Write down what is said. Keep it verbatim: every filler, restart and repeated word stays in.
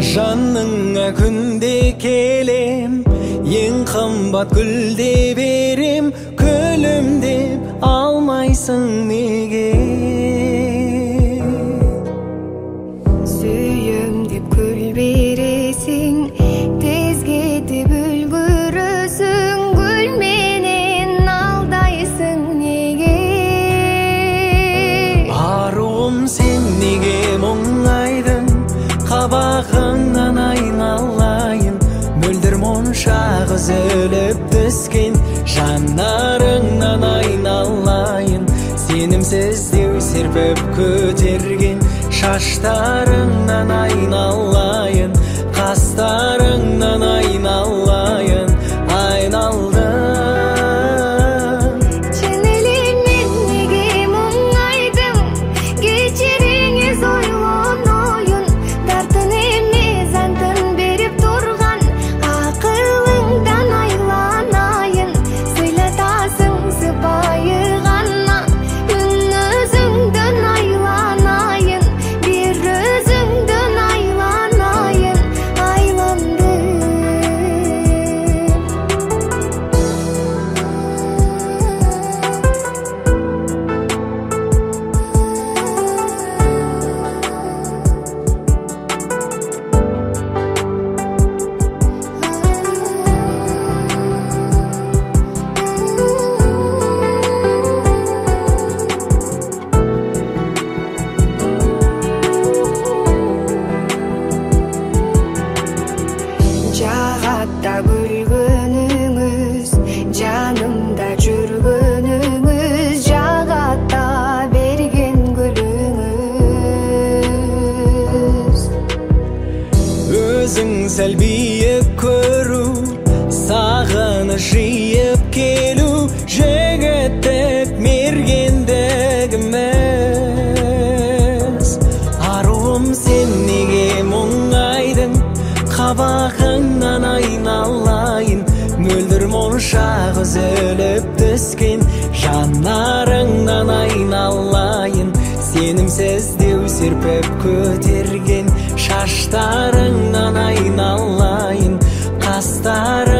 Жаныңа күнде келем, ең қымбат гүлде берем, күлімдеп алмайсың неге? Сүйем деп гүл бересің, тез кетіп үлгірісің, гүл менен алдайсың неге? Аруым, сен неге мұңайдың, қабағыңнан айналайын, мөлдір моншақ үзіліп түскен жанарыңнан айналайын, сенімсіздеу серпіп көтерген шаштарыңнан айналайын, қастарыңнан айналайын, айналдым. Чынелен мен неге мұңайдым, кешіріңіз ойлон ойын, тартын емес антын беріп тұрған, ақылыңдан айланайын, сыйлатасың сыпайы ғана, үнізіңден айланайын, бір өзіңден айланайын, айландым. Жағатта күлгөнүңүз, жанымда жүргөнүңүз, жағатта берген гүлүңүз. Өзің сәл биік көру, сағыныш жиып келу, жігіттік мергендігіміз. Аруым, сен неге мұңайдың, қабағыңнан айналайын, мөлдір моншақ үзіліп түскен жанарыңнан айналайын, сенімсіздеу серпіп көтерген шаштарыңнан айналайын, қастарыңнан